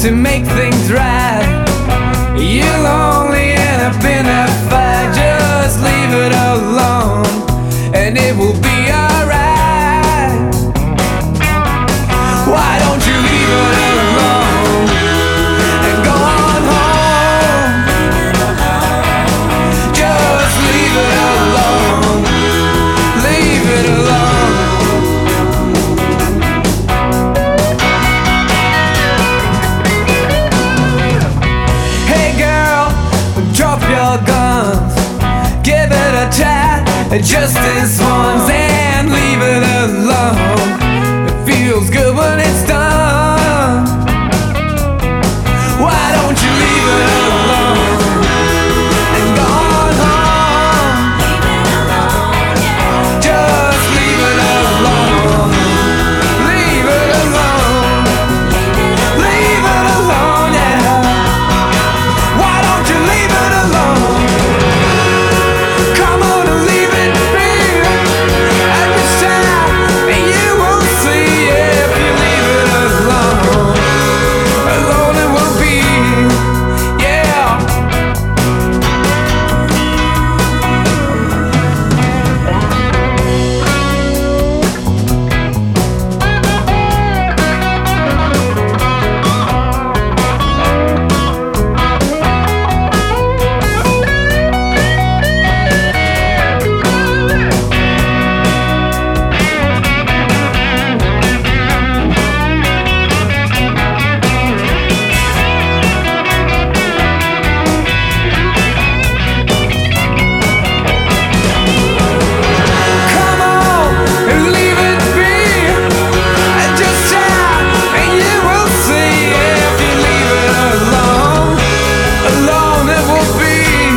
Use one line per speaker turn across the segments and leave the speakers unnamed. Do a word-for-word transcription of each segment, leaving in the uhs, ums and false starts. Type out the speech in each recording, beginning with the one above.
to make things right. You'll only end up in a fight. Just leave it alone and it will be alright. Why don't you leave it alone and go on home? Just leave it alone. Leave it alone. Hey girl, drop your guns, give it a try, just this once, and leave it alone. It feels good when it's done. Why don't you leave it alone and go on home? Just leave it alone. Leave it alone. Leave it alone, yeah. Why don't you leave it alone? Come on and leave it be. At this time, and you will see if you leave it alone. Alone it will be, yeah. Come on and leave it be. At just time, and you will see if you leave it alone. Alone it will be.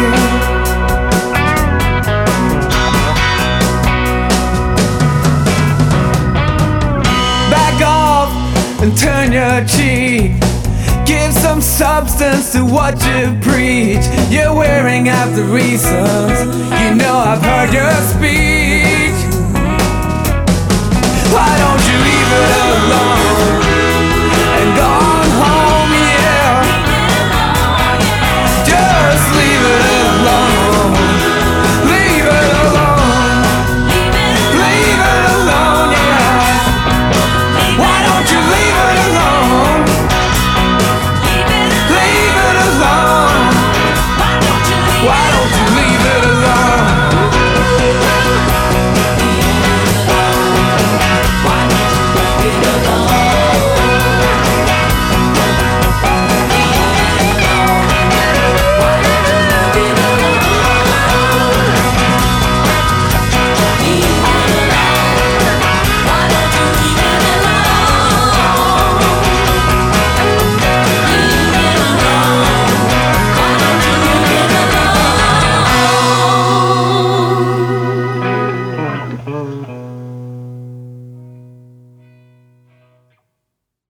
Back off and turn your cheek. Give some substance to what you preach. You're wearing out the reasons. You know I've heard your speech. Why don't you leave it alone?